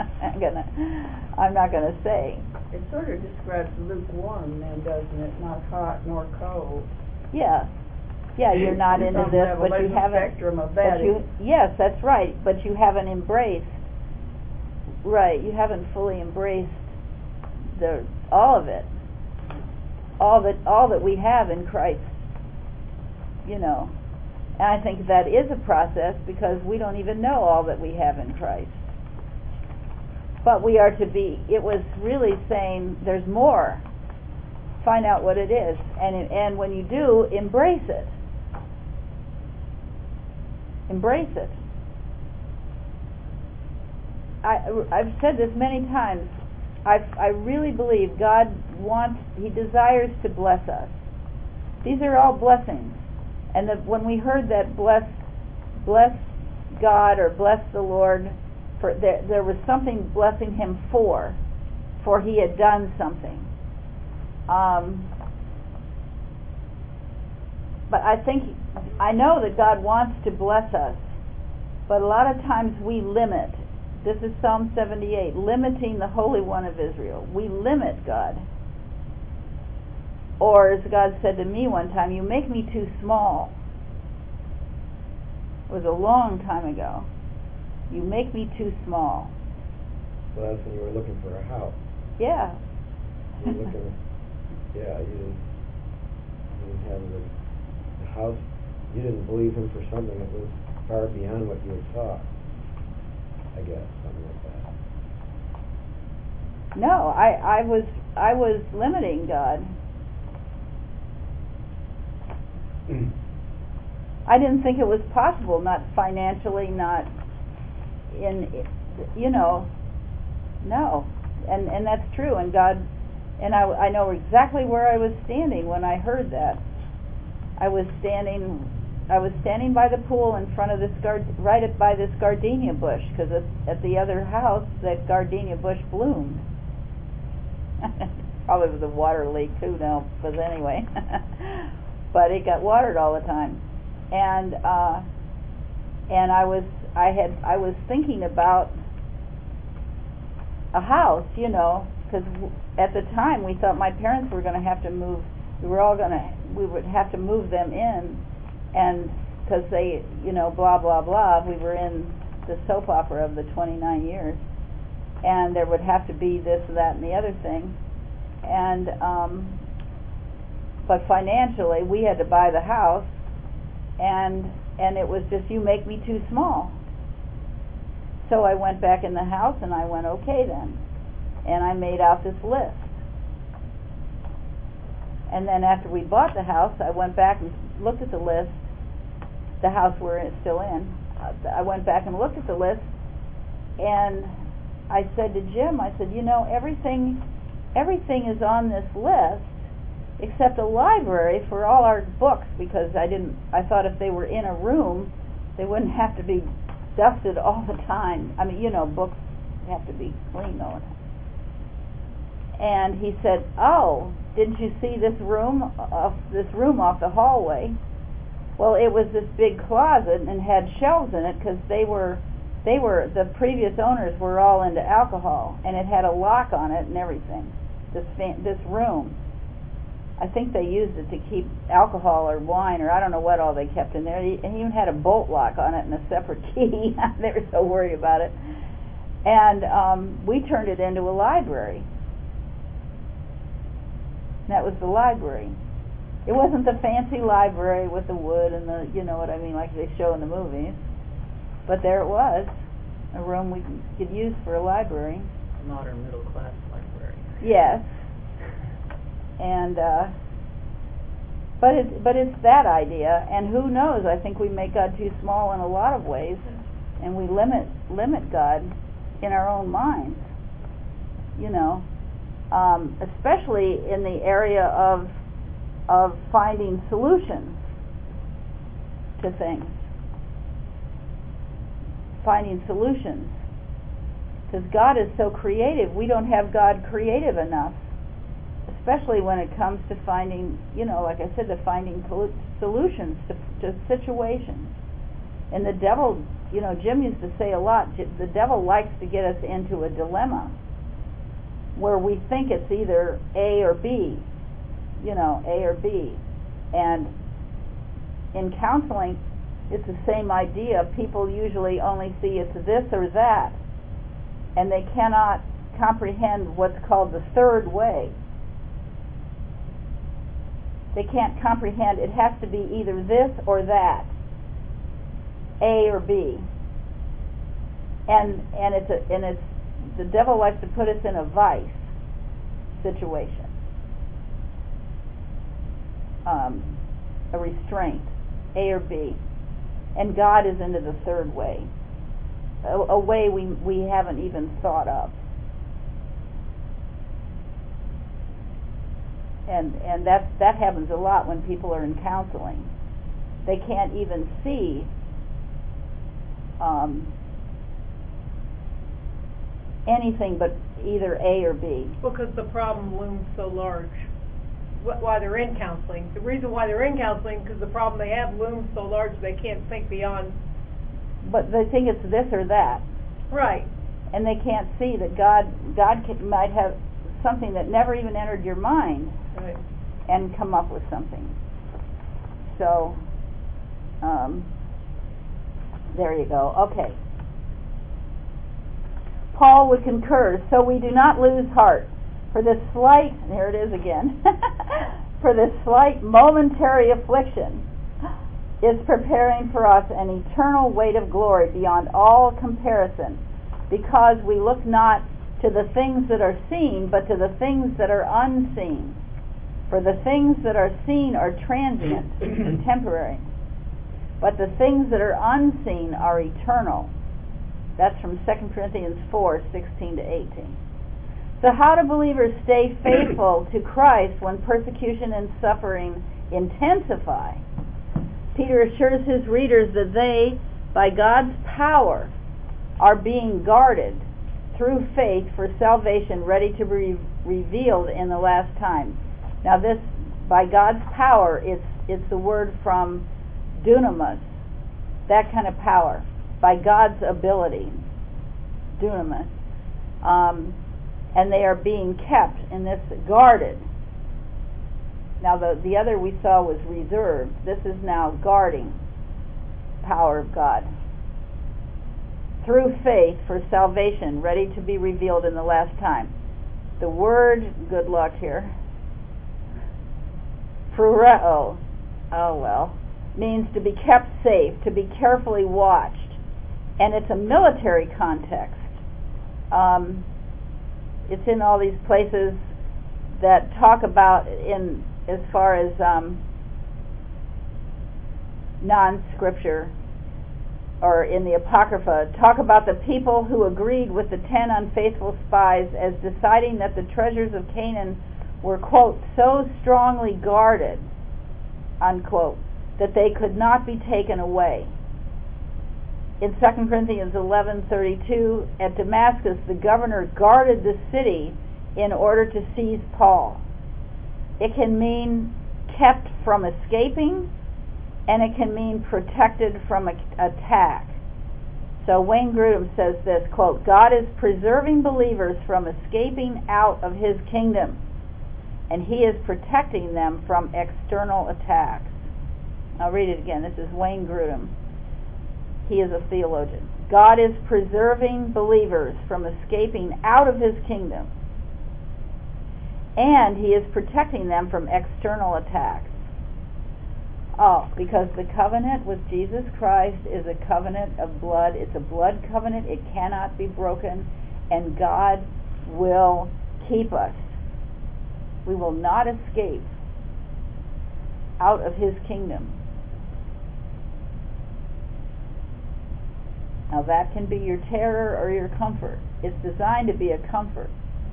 gonna say. It sort of describes lukewarm, then, doesn't it? Not hot nor cold. Yeah. Yeah, you're not into this, but you haven't. Spectrum of that. Yes, that's right. But you haven't embraced. Right, you haven't fully embraced all of it, all that we have in Christ, you know. And I think that is a process because we don't even know all that we have in Christ. But we are to be, it was really saying there's more. Find out what it is. And when you do, embrace it. Embrace it. I've said this many times. I really believe God He desires to bless us. These are all blessings. And when we heard that bless God or bless the Lord, there was something blessing Him for He had done something. But I know that God wants to bless us, but a lot of times we limit. This is Psalm 78, limiting the Holy One of Israel. We limit God. Or as God said to me one time, you make me too small. It was a long time ago. You make me too small. Well, that's when you were looking for a house. Yeah. You were looking, yeah, you didn't have the house. You didn't believe Him for something that was far beyond what you had thought. I guess, something like that. No, I was limiting God. I didn't think it was possible, not financially, not no. And that's true, and God, and I know exactly where I was standing when I heard that. I was standing by the pool in front of this right by this gardenia bush, because at the other house that gardenia bush bloomed. Probably was a water leak, who knows? But anyway, but it got watered all the time, and I was thinking about a house, you know, because at the time we thought my parents were going to have to move. We would have to move them in. And because they, you know, blah, blah, blah, we were in the soap opera of the 29 years. And there would have to be this, that, and the other thing. And, but financially, we had to buy the house. And it was just, you make me too small. So I went back in the house and I went, okay then. And I made out this list. And then after we bought the house, I went back and looked at the list. The house we're still in. I went back and looked at the list, and I said to Jim, I said, you know, everything is on this list except a library for all our books, because I thought if they were in a room, they wouldn't have to be dusted all the time. I mean, you know, books have to be clean all the time. And he said, oh, didn't you see this room off the hallway? Well, it was this big closet and had shelves in it because the previous owners were all into alcohol, and it had a lock on it and everything. This room, I think they used it to keep alcohol or wine, or I don't know what all they kept in there. And he even had a bolt lock on it and a separate key. They were so worried about it. And we turned it into a library. That was the library. It wasn't the fancy library with the wood and the, you know what I mean, like they show in the movies. But there it was, a room we could use for a library. Modern middle class library. Yes. And but it's that idea, and who knows? I think we make God too small in a lot of ways, and we limit God in our own minds. You know. Especially in the area of finding solutions to things. Finding solutions. Because God is so creative, we don't have God creative enough. Especially when it comes to finding, you know, like I said, to finding solutions to situations. And the devil, you know, Jim used to say a lot, the devil likes to get us into a dilemma where we think it's either A or B, you know, A or B. And in counseling, it's the same idea. People usually only see it's this or that, and they cannot comprehend what's called the third way. They can't comprehend. It has to be either this or that, A or B. And it's the devil likes to put us in a vice situation, a restraint, A or B, and God is into the third way, a way we haven't even thought of. And that happens a lot when people are in counseling. They can't even see anything but either A or B. Because the problem looms so large. Why they're in counseling. The reason why they're in counseling because the problem they have looms so large they can't think beyond. But they think it's this or that. Right. And they can't see that God might have something that never even entered your mind, right, and come up with something. So, there you go. Okay. Paul would concur, so we do not lose heart. For this slight, there it is again, for this slight momentary affliction is preparing for us an eternal weight of glory beyond all comparison, because we look not to the things that are seen, but to the things that are unseen. For the things that are seen are transient and temporary, but the things that are unseen are eternal. That's from 2 Corinthians 4:16-18. So how do believers stay faithful to Christ when persecution and suffering intensify? Peter assures his readers that they, by God's power, are being guarded through faith for salvation ready to be revealed in the last time. Now this, by God's power, it's the word from dunamis, that kind of power, by God's ability, dunamis. And they are being kept in this, guarded. Now the other we saw was reserved. This is now guarding, power of God. Through faith for salvation, ready to be revealed in the last time. The word, good luck here, phureo, means to be kept safe, to be carefully watched. And it's a military context. It's in all these places that talk about, in as far as non-scripture, or in the Apocrypha, talk about the people who agreed with the 10 unfaithful spies as deciding that the treasures of Canaan were, quote, so strongly guarded, unquote, that they could not be taken away. In 2 Corinthians 11:32, at Damascus, the governor guarded the city in order to seize Paul. It can mean kept from escaping, and it can mean protected from attack. So Wayne Grudem says this, quote, God is preserving believers from escaping out of his kingdom, and he is protecting them from external attacks. I'll read it again. This is Wayne Grudem. He is a theologian. God is preserving believers from escaping out of his kingdom, and he is protecting them from external attacks. Oh, because the covenant with Jesus Christ is a covenant of blood. It's a blood covenant. It cannot be broken, and God will keep us. We will not escape out of his kingdom. Now that can be your terror or your comfort. It's designed to be a comfort.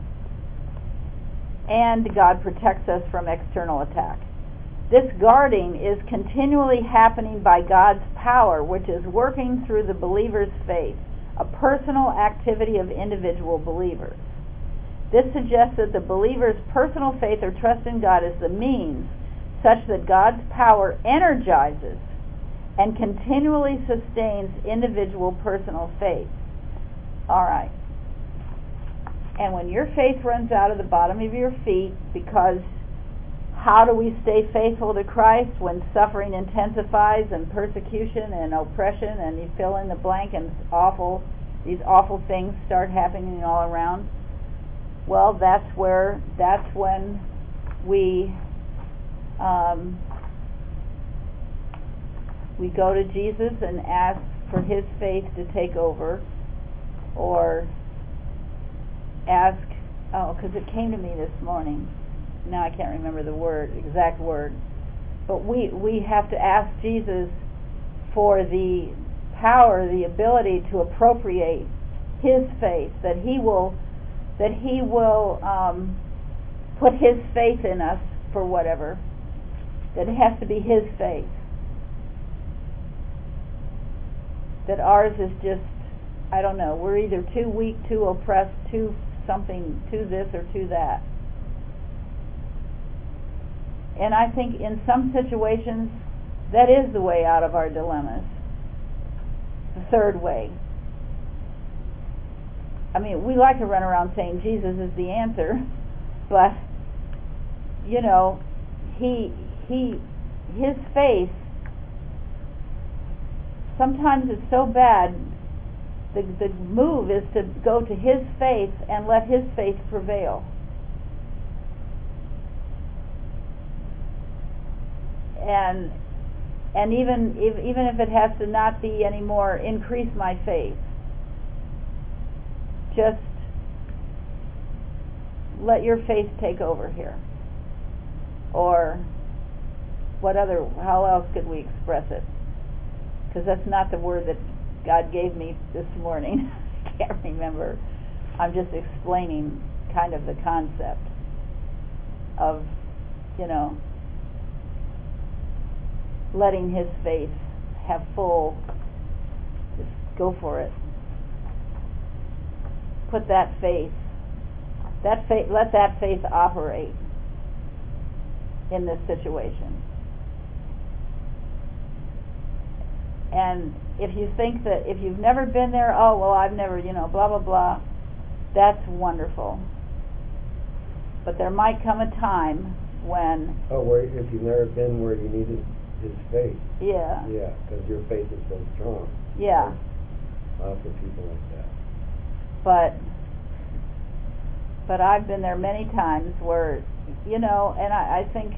And God protects us from external attack. This guarding is continually happening by God's power, which is working through the believer's faith, a personal activity of individual believers. This suggests that the believer's personal faith or trust in God is the means such that God's power energizes and continually sustains individual personal faith. All right. And when your faith runs out of the bottom of your feet, because how do we stay faithful to Christ when suffering intensifies and persecution and oppression, and you fill in the blank, and these awful things start happening all around? Well, that's when we go to Jesus and ask for his faith to take over, or ask, because it came to me this morning, now I can't remember the exact word, but we have to ask Jesus for the power, the ability to appropriate his faith, that he will put his faith in us for whatever, that it has to be his faith, that ours is just, I don't know, we're either too weak, too oppressed, too something, too this or too that. And I think in some situations that is the way out of our dilemmas. The third way. I mean, we like to run around saying Jesus is the answer, but his faith sometimes is so bad. The move is to go to his faith and let his faith prevail. And even if it has to not be anymore, increase my faith. Just let your faith take over here. Or how else could we express it? Because that's not the word that God gave me this morning. I can't remember. I'm just explaining kind of the concept of, letting his faith have full, just go for it. Put let that faith operate in this situation. And if you think that, if you've never been there, I've never, blah, blah, blah, that's wonderful. But there might come a time when... if you've never been where you needed his faith. Yeah. Yeah, because your faith is so strong. Yeah. For people like that. But I've been there many times where, and I think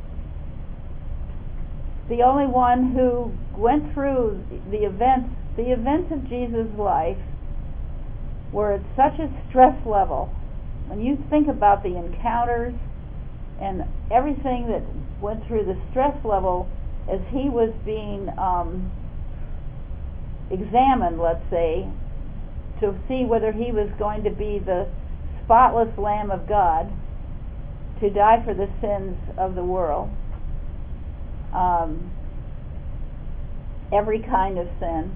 the only one who went through the events of Jesus' life were at such a stress level. When you think about the encounters and everything that went through the stress level as he was being examined, let's say, to see whether he was going to be the spotless Lamb of God to die for the sins of the world, every kind of sin,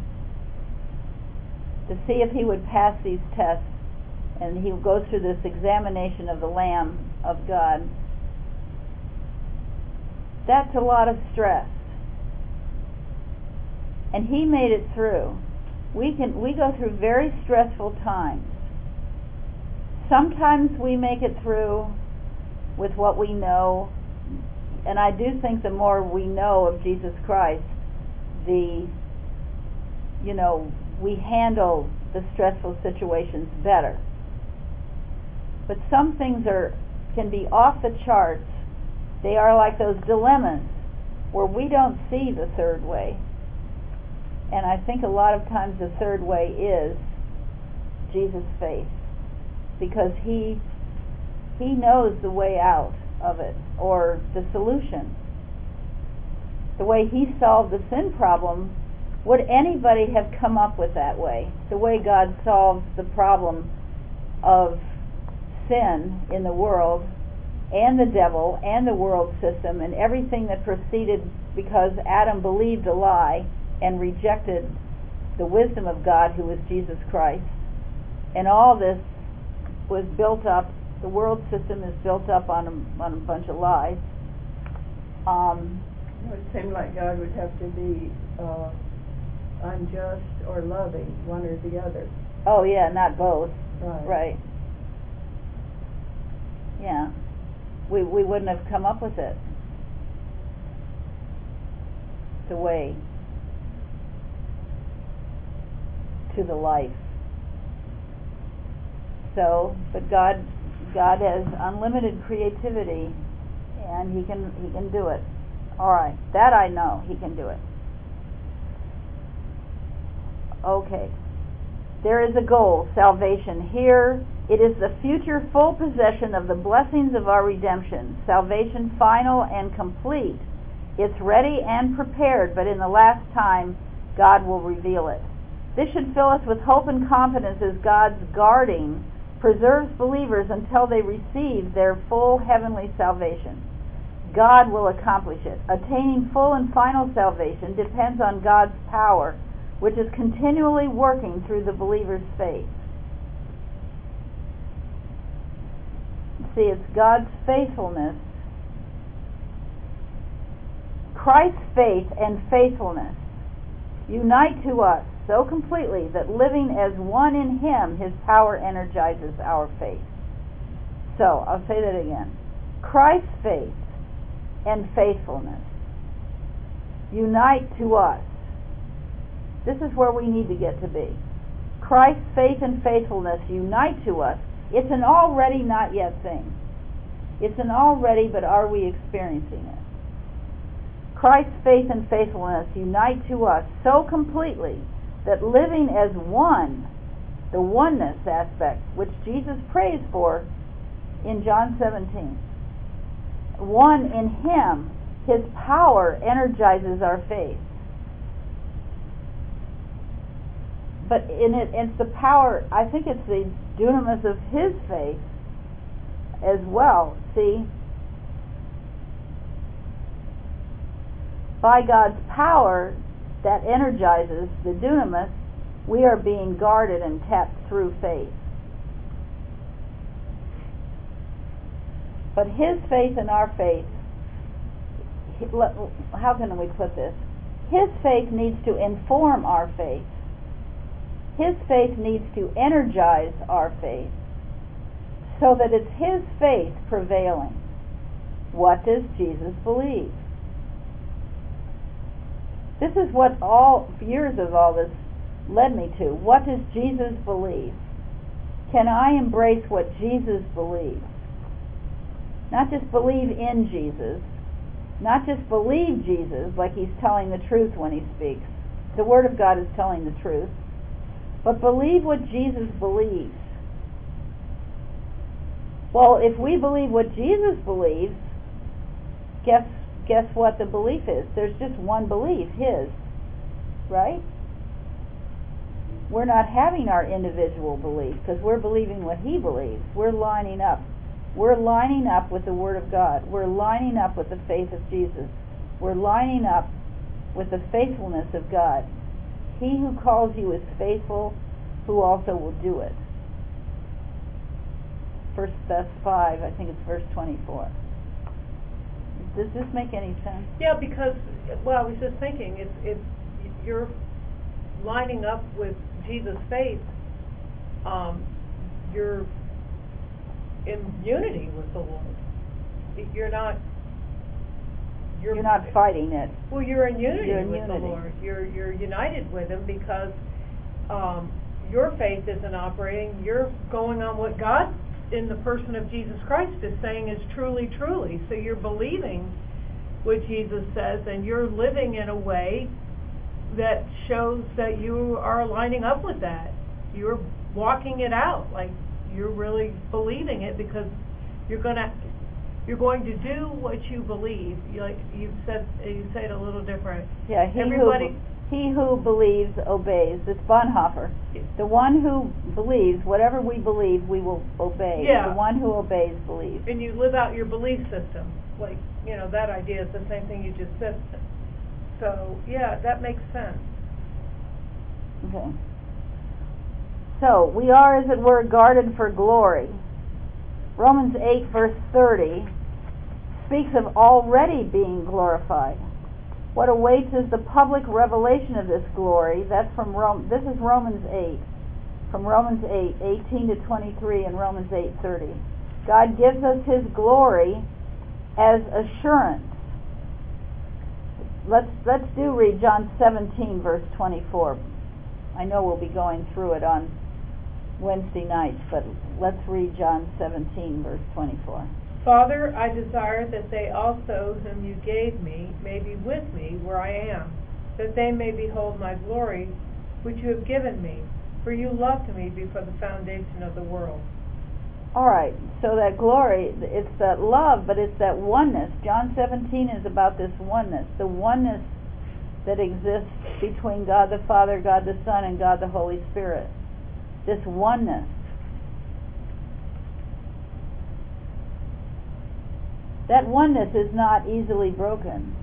to see if he would pass these tests, and he goes through this examination of the Lamb of God. That's a lot of stress, and he made it through. We go through very stressful times. Sometimes we make it through with what we know, and I do think the more we know of Jesus Christ, we handle the stressful situations better. But some things can be off the charts. They are like those dilemmas where we don't see the third way. And I think a lot of times the third way is Jesus' faith, because he knows the way out of it, or the solution. The way he solved the sin problem, would anybody have come up with that way? The way God solves the problem of sin in the world, and the devil, and the world system, and everything that proceeded because Adam believed a lie and rejected the wisdom of God, who was Jesus Christ. And all this was built up, the world system is built up on a bunch of lies. It would seem like God would have to be unjust or loving, one or the other. Oh yeah, not both. Right. Yeah. We wouldn't have come up with it. The way to the life. So, but God God has unlimited creativity, and He can do it. All right, that I know He can do it. Okay. There is a goal, salvation. Here, it is the future full possession of the blessings of our redemption. Salvation final and complete. It's ready and prepared, but in the last time, God will reveal it. This should fill us with hope and confidence as God's guarding preserves believers until they receive their full heavenly salvation. God will accomplish it. Attaining full and final salvation depends on God's power, which is continually working through the believer's faith. See, it's God's faithfulness. Christ's faith and faithfulness unite to us so completely that living as one in Him, His power energizes our faith. So, I'll say that again. Christ's faith and faithfulness unite to us. This is where we need to get to be. Christ's faith and faithfulness unite to us. It's an already not yet thing. It's an already, but are we experiencing it? Christ's faith and faithfulness unite to us so completely that living as one, the oneness aspect, which Jesus prays for in John 17, one in Him, His power energizes our faith. But it's the power, I think it's the dunamis of His faith as well. See, by God's power that energizes the dunamis, we are being guarded and tapped through faith. But His faith and our faith, how can we put this? His faith needs to inform our faith. His faith needs to energize our faith so that it's His faith prevailing. What does Jesus believe? This is what years of all this led me to. What does Jesus believe? Can I embrace what Jesus believes? Not just believe in Jesus, not just believe Jesus like He's telling the truth when He speaks. The Word of God is telling the truth. But believe what Jesus believes. Well, if we believe what Jesus believes, guess what the belief is? There's just one belief, His. Right? We're not having our individual belief because we're believing what He believes. We're lining up. We're lining up with the Word of God. We're lining up with the faith of Jesus. We're lining up with the faithfulness of God. He who calls you is faithful, who also will do it. 1 Thess 5, I think it's verse 24. Does this make any sense? Yeah, because, well, I was just thinking, it's you're lining up with Jesus' faith. You're in unity with the Lord. You're not fighting it. Well, you're in unity with the Lord. You're united with Him because your faith isn't operating. You're going on what God, in the person of Jesus Christ, is saying is truly, truly. So you're believing what Jesus says, and you're living in a way that shows that you are lining up with that. You're walking it out, like you're really believing it, because you're going to do what you believe. Like you say it a little different. Yeah, he who believes obeys. It's Bonhoeffer. The one who believes, whatever we believe, we will obey. Yeah. The one who obeys believes. And you live out your belief system. Like, that idea is the same thing you just said. So, yeah, that makes sense. Okay. So, we are, as it were, guarded for glory. Romans 8, verse 30, speaks of already being glorified. What awaits is the public revelation of this glory. That's from this is Romans 8. From Romans 8, 18 to 23, and Romans 8:30. God gives us His glory as assurance. Let's read John 17, verse 24. I know we'll be going through it on Wednesday nights, but let's read John 17, verse 24. Father, I desire that they also whom you gave me may be with me where I am, that they may behold my glory, which you have given me, for you loved me before the foundation of the world. All right, so that glory, it's that love, but it's that oneness. John 17 is about this oneness, the oneness that exists between God the Father, God the Son, and God the Holy Spirit. This oneness. That oneness is not easily broken.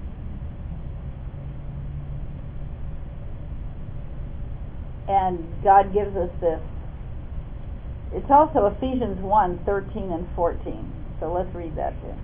And God gives us this. It's also Ephesians 1, 13 and 14. So let's read that too.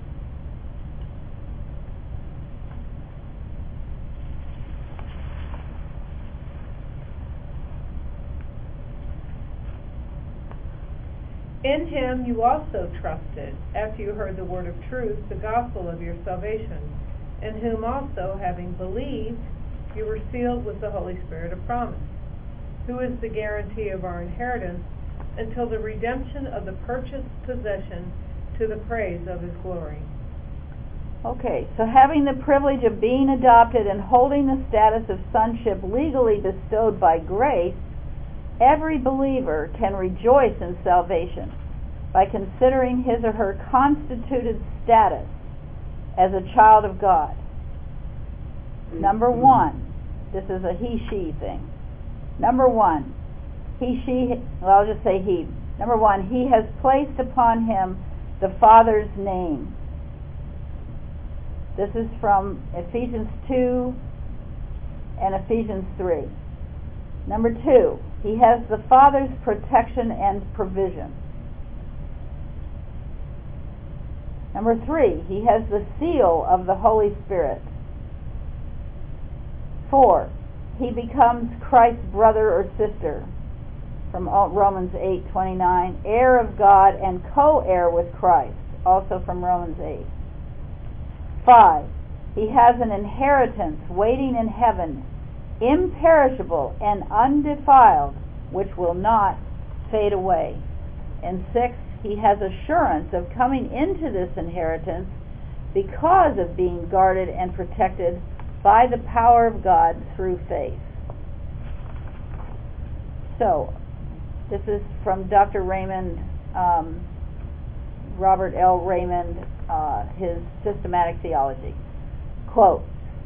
In him you also trusted, after you heard the word of truth, the gospel of your salvation, in whom also, having believed, you were sealed with the Holy Spirit of promise, who is the guarantee of our inheritance until the redemption of the purchased possession to the praise of his glory. Okay, so having the privilege of being adopted and holding the status of sonship legally bestowed by grace, every believer can rejoice in salvation by considering his or her constituted status as a child of God. Number one, this is a he-she thing. Number one, I'll just say he. Number one, he has placed upon him the Father's name. This is from Ephesians 2 and Ephesians 3. Number two, he has the Father's protection and provision. Number three, he has the seal of the Holy Spirit. 4, he becomes Christ's brother or sister, from Romans 8:29, heir of God and co-heir with Christ, also from Romans 8. 5, he has an inheritance waiting in heaven, imperishable and undefiled, which will not fade away. And 6, he has assurance of coming into this inheritance because of being guarded and protected by the power of God through faith. So, this is from Dr. Raymond, Robert L. Raymond, his systematic theology. Quote,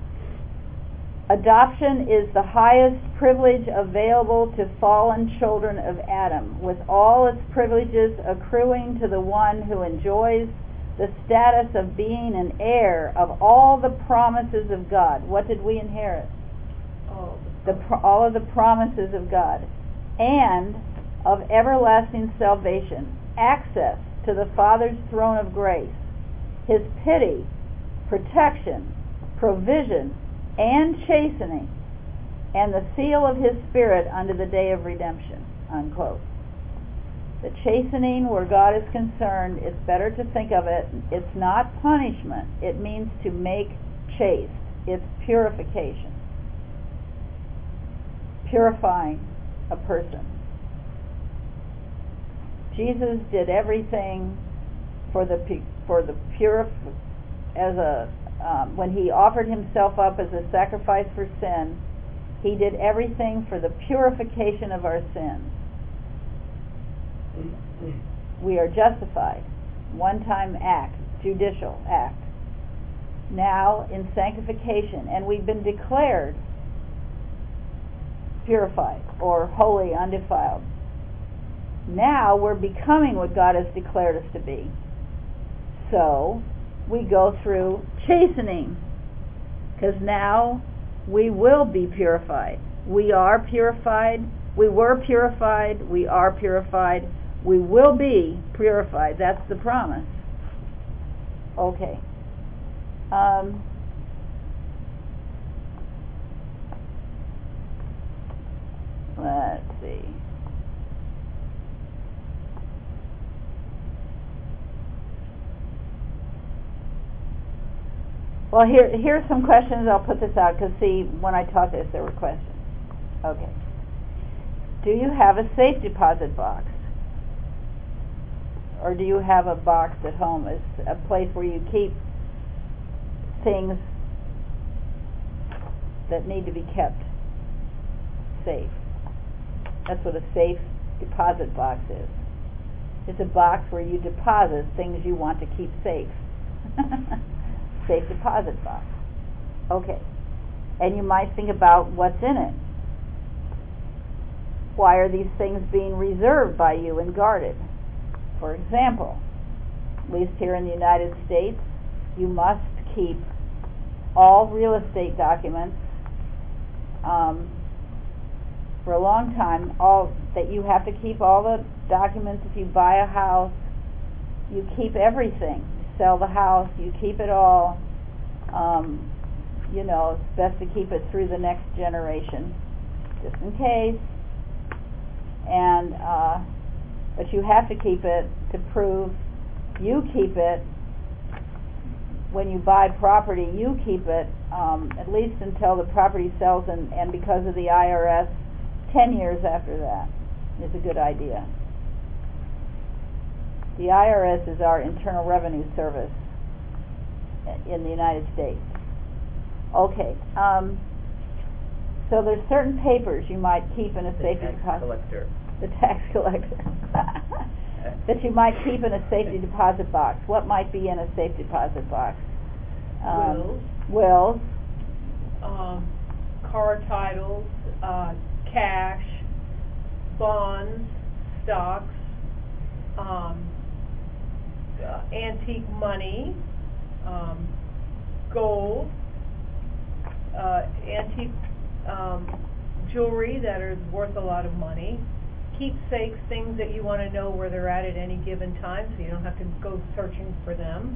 adoption is the highest privilege available to fallen children of Adam, with all its privileges accruing to the one who enjoys the status of being an heir of all the promises of God. What did we inherit? All of the promises of God, and of everlasting salvation, access to the Father's throne of grace, his pity, protection, provision, and chastening, and the seal of his Spirit unto the day of redemption. Unquote. The chastening, where God is concerned, it's better to think of it, it's not punishment. It means to make chaste. It's purification. Purifying a person. Jesus did everything for the pure, when he offered himself up as a sacrifice for sin, he did everything for the purification of our sins. We are justified. One-time act, judicial act. Now in sanctification, and we've been declared purified or holy, undefiled. Now we're becoming what God has declared us to be. So we go through chastening, because now we will be purified. We are purified. We were purified. We are purified. We will be purified. That's the promise. Okay. Let's see. Well, here's some questions. I'll put this out because, see, when I taught this, there were questions. Okay. Do you have a safe deposit box? Or do you have a box at home as a place where you keep things that need to be kept safe? That's what a safe deposit box is. It's a box where you deposit things you want to keep safe. Safe deposit box. Okay. And you might think about what's in it. Why are these things being reserved by you and guarded? For example, at least here in the United States, you must keep all real estate documents for a long time. You have to keep all the documents. If you buy a house, you keep everything. You sell the house, you keep it all. It's best to keep it through the next generation, just in case. But you have to keep it to prove you keep it. When you buy property, you keep it at least until the property sells, and because of the IRS, 10 years after that is a good idea. The IRS is our Internal Revenue Service in the United States. Okay, so there's certain papers you might keep in a safety deposit. The tax collector. That you might keep in a safety deposit box. What might be in a safe deposit box? Wills. Car titles, cash, bonds, stocks, antique money, gold, antique jewelry that is worth a lot of money, keepsakes, things that you want to know where they're at any given time, so you don't have to go searching for them.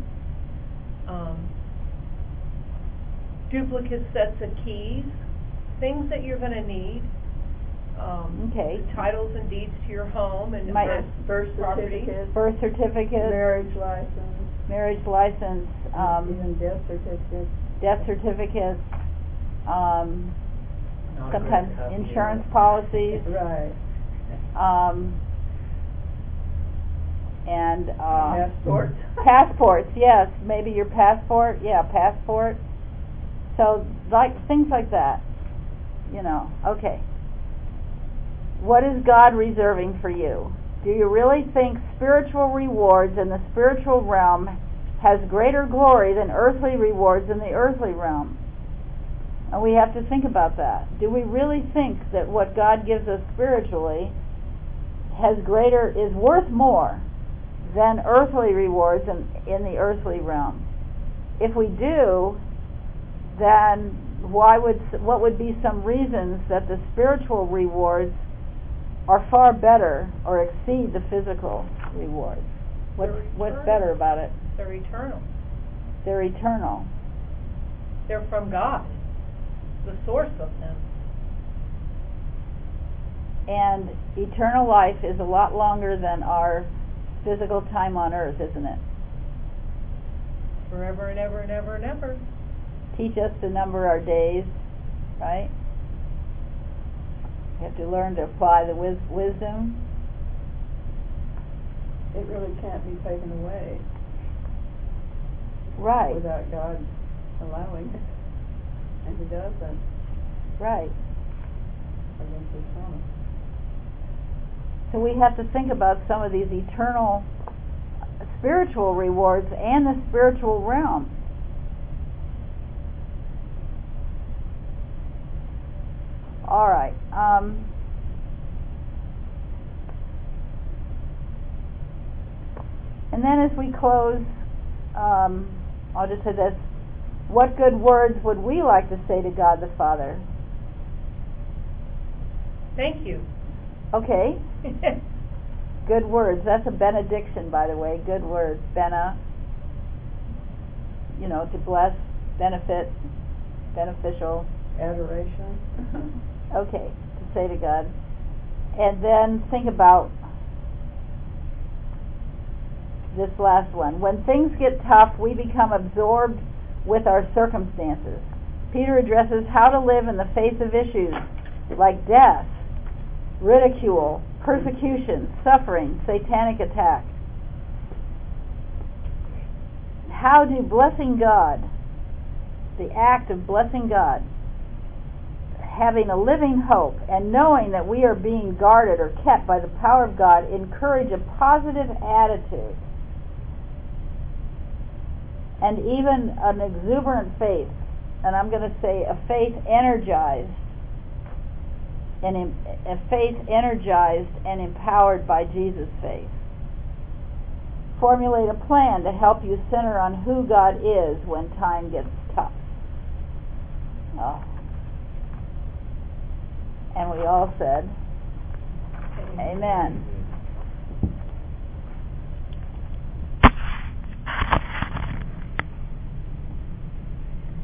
Duplicate sets of keys, things that you're going to need. Okay. Titles and deeds to your home and birth property. certificate, Birth certificate, marriage license, even death certificates. Death certificates, sometimes Autographed copy insurance of- policies, Right. and Passports. passports. Yes, maybe your passport. Yeah, passport. So things like that. Okay. What is God reserving for you? Do you really think spiritual rewards in the spiritual realm has greater glory than earthly rewards in the earthly realm? And we have to think about that. Do we really think that what God gives us spiritually is worth more than earthly rewards in the earthly realm? If we do, then what would be some reasons that the spiritual rewards are far better or exceed the physical rewards? What's better about it? They're eternal. They're eternal. They're from God, the source of them. And eternal life is a lot longer than our physical time on earth, isn't it? Forever and ever and ever and ever. Teach us to number our days, right? We have to learn to apply the wisdom. It really can't be taken away. Right. Without God allowing it. And He doesn't. Right. Against His promise. So we have to think about some of these eternal spiritual rewards and the spiritual realm. All right. And then as we close, I'll just say this. What good words would we like to say to God the Father? Thank you. Okay. Good words. That's a benediction, by the way. Good words. Bena. To bless, benefit, beneficial. Adoration. Okay, to say to God. And then think about this last one. When things get tough, we become absorbed with our circumstances. Peter addresses how to live in the face of issues like death, ridicule, persecution, suffering, satanic attack. How do blessing God, the act of blessing God, having a living hope and knowing that we are being guarded or kept by the power of God, encourage a positive attitude and even an exuberant faith, and I'm going to say a faith energized and empowered by Jesus' faith. Formulate a plan to help you center on who God is when time gets tough. Oh. And we all said, Amen.